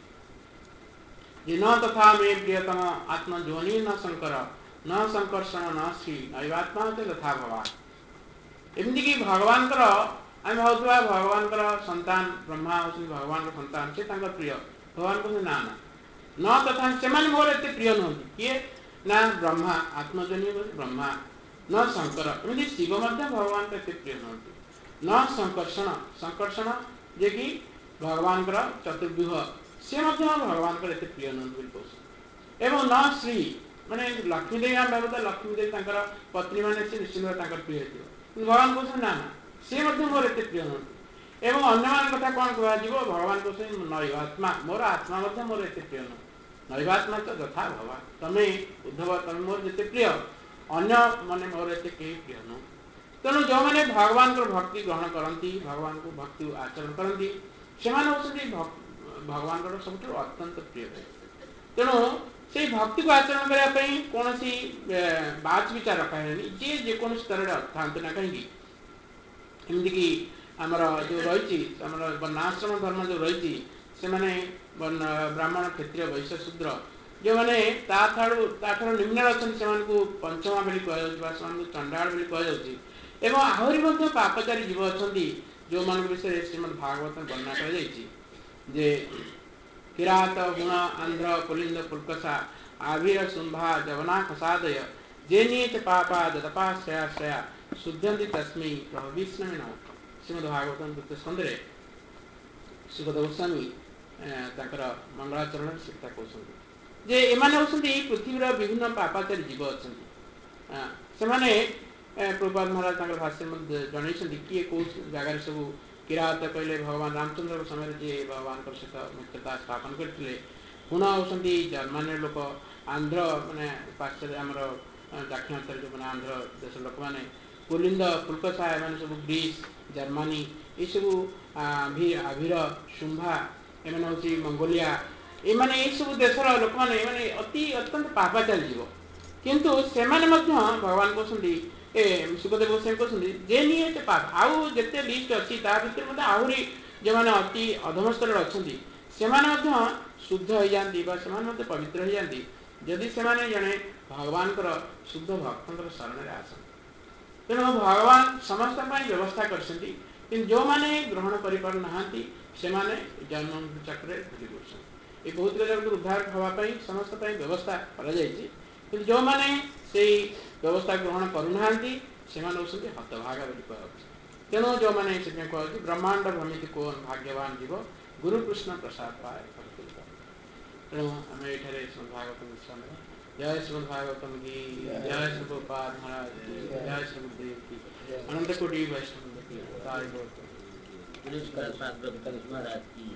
न तथा मे प्रियतम आत्मजोनि न शंकर न संकर्षण न श्री नैवात्मा तथा भवा एमती भगवान आम भावुवा भगवान संतान ब्रह्मा होती भगवान संतान से प्रिय भगवान कहते ना ना न तथा से मोर एत प्रिय नुहति किए ना ब्रह्मा आत्मजोनि ब्रह्मा न शंकर एमती शिव भगवान को एत प्रिय नुहति न संकर्षण संकर्षण जे कि भगवान चतुर्व्यूह सी भगवान को एत प्रिय नुहति एवं न श्री माने लक्ष्मीदेवी आम भाव लक्ष्मीदेवी पत्नी मैंने निश्चित प्रिय थी भगवान कहते ना ना सी मोर एत प्रिय नुहति एवं अन्य कथा कौन कह भगवान कहते नैवात्मा मोर आत्मा मोर एत प्रिय नुह नैवात्मा तो यथा भवा तमें उद्धव तमें मोर जिते प्रिय अन्य मैंने मोर एत कहीं प्रिय नुह तेणु जो मैंने भगवान को भक्ति ग्रहण करती भगवान को भक्ति आचरण करती से भगवान को सब अत्यंत प्रिय तेणु से भक्ति को आचरण करने कौन सी बाच विचार रखा जी जेको स्तर था ना कहीं एमतीक आमर जो रही वर्णाश्रम धर्म जो रही से मैंने ब्राह्मण क्षत्रिय वैश्य शूद्र जो मैंने निम्न अच्छा से पंचमा बोली कह चंडाल बोली कह एवं आहरी पापचारी जीव अच्छा जो मान विषय श्रीमद भागवत वर्णना कर किरात गुण आंध्र पुलिंद पुलकसा आवीर शुंभा जवना खसादय जे नीच पापा ददपा श्रया श्रया शुद्धंति तस्मै विष्णवे नम श्रीमद भागवत द्वितीय स्कंदे सुखद गोस्वामी मंगलाचरण से कहते जे एमाने होती पृथ्वीर विभिन्न पापाचारी जीव अच्छा से प्रभुपाद महाराज भाष्य जन किए कौ जगार सब किरात कहले भगवान रामचंद्र समय जी भगवान सहित मुख्यता स्थापन करते गुण होती जर्मानी लोक आंध्र माने पाश्चात्य आमर दाक्षिणात्य जो मैंने आंध्र देश लोक मैंने पुलिंद पुलकसा एम सब ग्रीस जर्मानी ये सब आभीर शुंभा एम हूँ मंगोलिया एमाने ये सब देशर लोक मैंने अति अत्यंत पापाचारी जीव किंतु से भगवान कहते ए सुखदेव गोस्वामी कहते जे नहीं पाप आउ जिते लिस्ट अच्छी भर आहरी जो मैंने अति अधम स्तर अच्छा से शुद्ध हो जाती पवित्र हो जाती जदि से जड़े भगवान शुद्ध भक्त शरण में आस तेणु भगवान समस्त व्यवस्था कर जो मैंने ग्रहण करना से जन्म चक्र भूली गए ये बहुत जगह उद्धार हाँपाई समस्त व्यवस्था कर जो मैंने से व्यवस्था ग्रहण करूना से हतभागा कह तेणु जो मैंने कह ब्रह्मांड भ्रमित कौन भाग्यवान जीव गुरुकृष्ण प्रसाद पाए तेणु आम ये श्रीमद भागवतम समय जय श्रीमद भागवतम की जय श्री प्रभुपाद महाराज की जय श्री गुरुदेव की अनंत कोटि वैष्णव की ताई महाराज की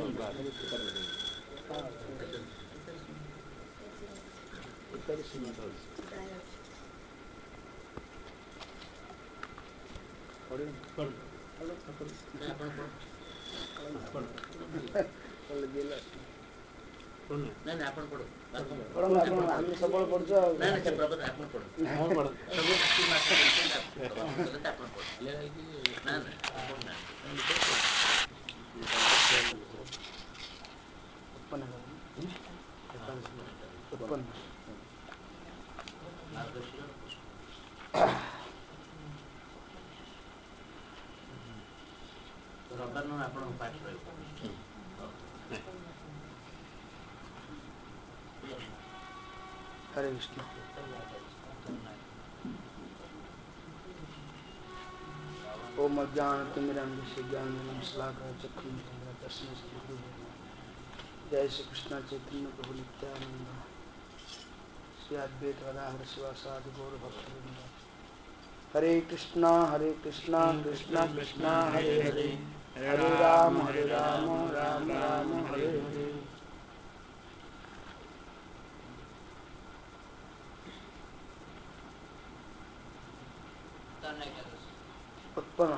ना ना आपण पढ़ो पढ़ो आपण हम सबल पढ़छो ना ना से प्रभु आपण पढ़ो हाँ पढ़ो सब की मात्रा बोलते हैं आपण पढ़ो ना ना आपण ना उत्पन्न उत्पन्न रविवार न आपण पाठ रहिबो हरे कृष्ण ओम अज्ञानतिमिरन्धस्य ज्ञानमशलाकया चक्षुरुन्मिलितं तस्मै श्रीगुरुवे नमः। जय श्री कृष्ण चैतन्य प्रभु नित्यानंद श्री अद्वैत गदाधर शिवासादि गौर भक्तवृंद। हरे कृष्णा हरे कृष्णा कृष्णा कृष्णा हरे हरे हरे राम हरे राम राम राम हरे हरे। उत्पन्न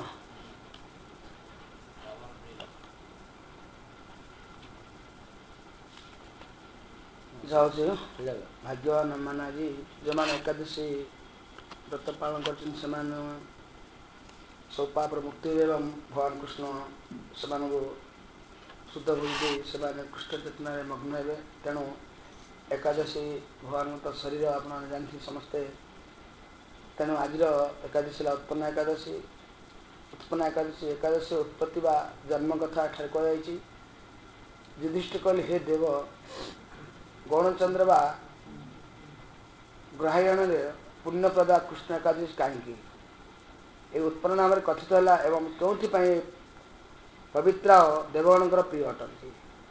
ଯାଉଛି ଭାଗ୍ୟବାନ ମାନେ ଆଜି ଯେଉଁମାନେ ଏକାଦଶୀ ବ୍ରତ ପାଳନ କରିଛନ୍ତି ସେମାନେ ସବୁ ପାପରୁ ମୁକ୍ତି ଏବଂ ଭଗବାନ କୃଷ୍ଣ ସେମାନଙ୍କୁ शुद्ध भक्ति से कृष्ण चेतना मग्न हे तेणु एकादशी भगवान तो शरीर आप जानते समस्ते तेणु आज एकादशी उत्पन्न एकादशी उत्पन्न एकादशी एकादशी उत्पत्ति बा जन्म कथा ठार कहुई युधिष्ठिर कहले हे देव गौणचंद्र बा ग्रहायण पुण्यप्रदा कृष्ण एकादशी कहीं ये उत्पन्न नाम कथित है एवं क्यों पवित्र देवगणकर प्रिय अटंती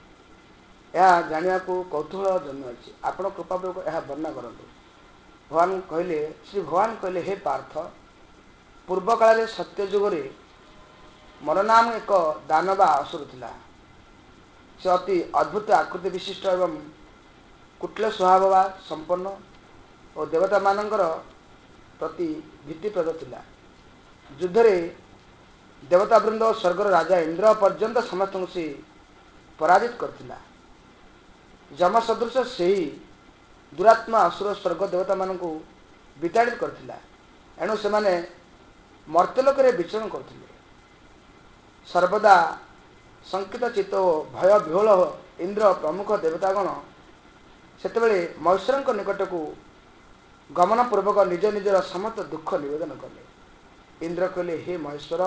यह जाना कौतूहल जन्म अच्छी आपण कृपापूर्वक यह वर्णना करूँ भगवान कहले श्री भगवान कहले हे पार्थ पूर्व काल सत्य जुगरे मोर नाम एक दानवा असुर थिला से अति अद्भुत आकृति विशिष्ट एवं कुटिल स्वभाव संपन्न और देवता मानकर प्रति भीतिप्रद थिला युद्ध रे देवता वृंद और स्वर्गर राजा इंद्र पर्यंत समस्त से पराजित करथिला जम सदृश से ही दुरात्मा असुर स्वर्ग देवता मान विताड़ित करथिला एणु से माने मर्त्यलोक रे विचरण करथिले सर्वदा संकित चित्त भय विह्वल इंद्र प्रमुख देवतागण सेतेबेले महेश्वरଙ୍କ निकटକୁ गमन पूर्वक निज निजर समस्त दुख निवेदन कले इंद्र कहले हे महेश्वर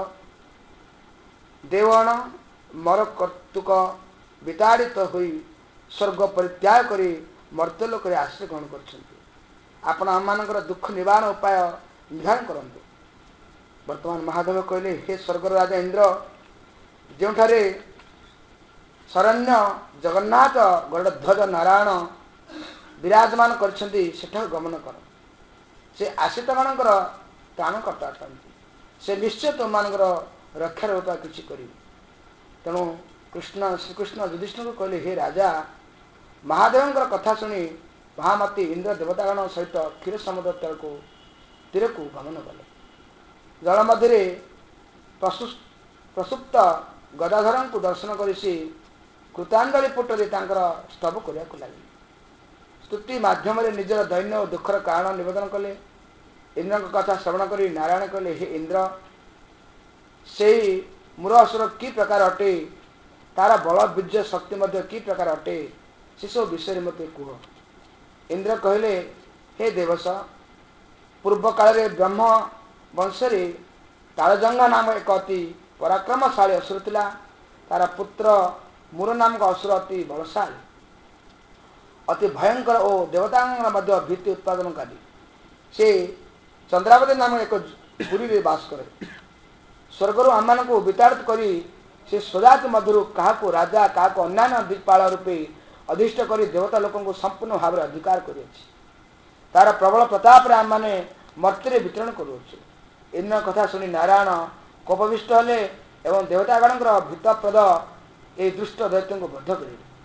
देवगण मर कर्तुक विताड़ित होई स्वर्ग परित्याग करी मर्त्यलोक रे आश्रय ग्रहण करछन्ति आपण आमମାନଙ୍କର दुख निवारण उपाय निर्धारण करंतु वर्तमान महादेव कहले हे स्वर्गर राजा इंद्र जोठारे शरण्य जगन्नाथ गरुड़ध्वज नारायण विराजमान करछन्ति सेठा गमन कर से आश्रित मानकर प्राण कटा से निश्चय तुम मानकर रक्षार उपाय किसी करी तेणु कृष्ण श्रीकृष्ण युधिष्ठिर को कहले हे राजा महादेव कथा शुणी महामती इंद्र देवतागण सहित क्षीर समुद्र तल को तीर को गमन कले जल मध्य प्रसुप्त गदाधर को दर्शन कर कृतांजलि पुटरे स्तव करने लगे स्तुति माध्यम निजर दैन्य और दुखर कारण निवेदन कले इंद्र कथा श्रवण कर नारायण कहले हे इंद्र से मूर असुर कि प्रकार अटे तार बल बीज शक्ति मध्य कि प्रकार अटे से सब विषय मत कह इंद्र कहले हे देवस पूर्व काल ब्रह्म वंशरे तालजंगा नाम एक अति पराक्रमशाली असुर थिला तार पुत्र मूर नामक असुर अति बलशाली अति भयंकर और देवतांग मध्य भीति उत्पादनकारी से चंद्रावती नाम एक पुरी रे बास करे स्वर्गर आम को विताड़ित करी से स्वजाति मधुर क्या राजा क्या अन्य दिक्पाल रूपे अधिष्ठ कर देवता लोक संपूर्ण भाव अधिकार कर तार प्रबल प्रताप आम मैंने मर्त्य वितरण करुचे इन कथा शुणी नारायण कोपविष्ट हेले एवं देवतागण भीतप्रद ये दुष्ट दैत्य को बद्ध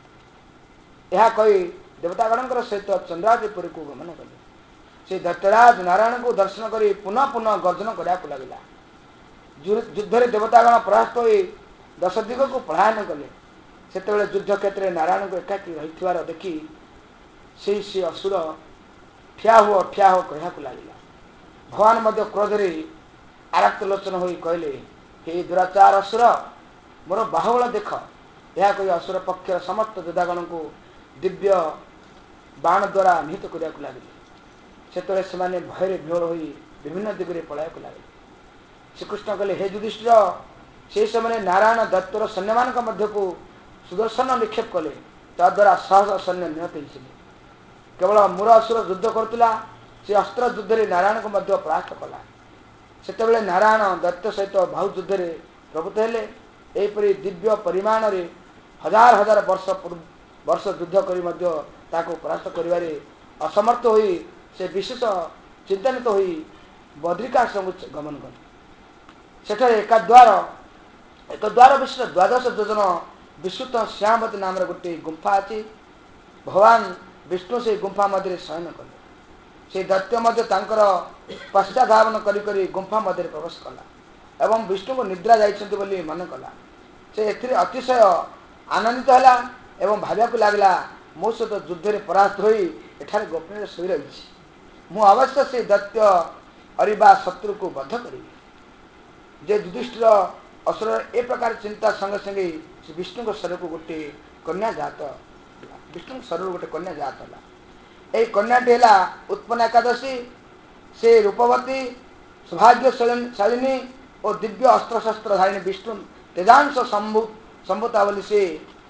कर यह कही देवतागण सहित चंद्रावती पुरी को गमन कले से दैत्यराज नारायण को दर्शन कर पुनः पुनः गर्जन करने लगला युद्ध रे देवतागण परास्त हो दश दिग को पलायन कले से युद्ध क्षेत्र में नारायण को एकाकी रही देखी से से असुर ठिया हो ठिया हो कहना लगला भगवान मध्य क्रोधरे आरक्त लोचन हो कहले हे दुराचार असुर मोर बाहुबल देख यह कही असुर पक्षर समस्त योद्धागण को दिव्य बाण द्वारा निहित करने लगे से भय विह्वल हो विभिन्न दिगरे पलायक लगे श्रीकृष्ण कहले हे युधिष्ठिर से समय नारायण दैत्यर सैन्य मान मध्य को सुदर्शन निक्षेप कले तद्वारा सहज सैन्य निहत होते केवल मूर असुर युद्ध करुला से अस्त्र युद्ध में नारायण को मध्य परास्त कला से नारायण दैत्य सहित बाहु युद्ध में प्रभुत हेले एपरी दिव्य परिमाण रे हजार हजार वर्ष वर्ष युद्ध करी मध्य ताको परास्त करिवारे असमर्थ होई से विशेष चिंतनित तो होई बद्रिकाश्रम गमन कले सेठारे एक द्वार एक द्वार विशिष्ट द्वादश योजन विस्तृत श्यामवती नाम गोटे गुंफा अच्छी भगवान विष्णु से गुंफा मध्य शयन कले से दैत्य मध्य पश्चाधावन करी करी गुंफा मध्य प्रवेश कला एवं विष्णु को निद्रा जाइछन्ति बोली मन कला से एथिरे अतिशय आनंदित हला एवं भाविया को लागला मो सहित युद्ध में परास्त होई एठारे गोपनीय शोई रही मु अवश्य से दैत्य अरिबा शत्रु को बद्ध करी जे युधिष्ठिर असुर ए प्रकार चिंता संगे संगे से विष्णु को शरीर को गोटे कन्या जात विष्णु शरीर गोटे कन्या जात है कन्याटी है उत्पन्न एकादशी से रूपवती सौभाग्यशालिनी और दिव्य अस्त्र शस्त्र धारिणी विष्णु तेजांश संभूता बोली से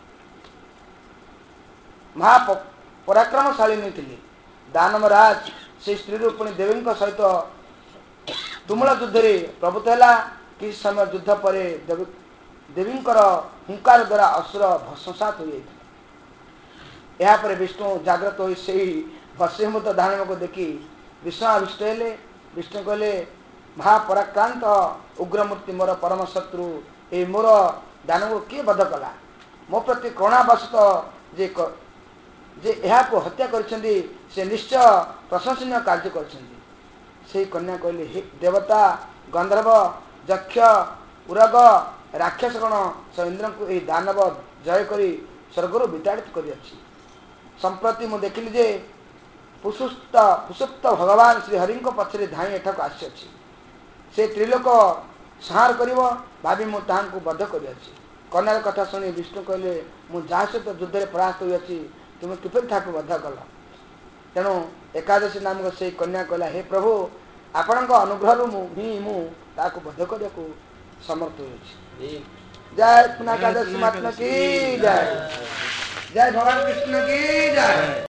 महापराक्रमशालिनी थी दानवराज से स्त्री रूपिणी देवी सहित तुमुल युद्ध प्रभुत है कि समय युद्ध पर देवी हुंकार द्वारा असुर भस्मसात हो जाता विष्णु जाग्रत हो भस्मीभूत दानव को देखी विष्णुआविष्ट हेले विष्णु कहले महापराक्रांत उग्रमूर्ति मोर परम शत्रु ए मोर दानव किए बध कला मो प्रति करुणावशत जे जे यहाँ को हत्या करछन्ती से निश्चय प्रशंसनीय कार्य करछन्ती से कन्या कहले हे देवता गंधर्व यक्ष उरग राक्षसगण स इंद्र को यही दानव जय करी स्वर्गर विताड़ित कर संप्रति मु देखिली जे पुसुप्त पुसुप्त भगवान श्री हरि पछरे धाई एठाक आसी से त्रिलोक संहार कर भावी मु ताहां बध कर कन्यार कथा शुणी विष्णु कहले मु जहाँ सहित युद्ध में परास्त होती तुम किपर था बध कल तेणु एकादशी नामक से कन्या कहला हे प्रभु आपण अनुग्रह ही मुझे बध करने को समर्थ हो जय पुनः एकादशी महात्मा की जय जय भगवान कृष्ण की जय।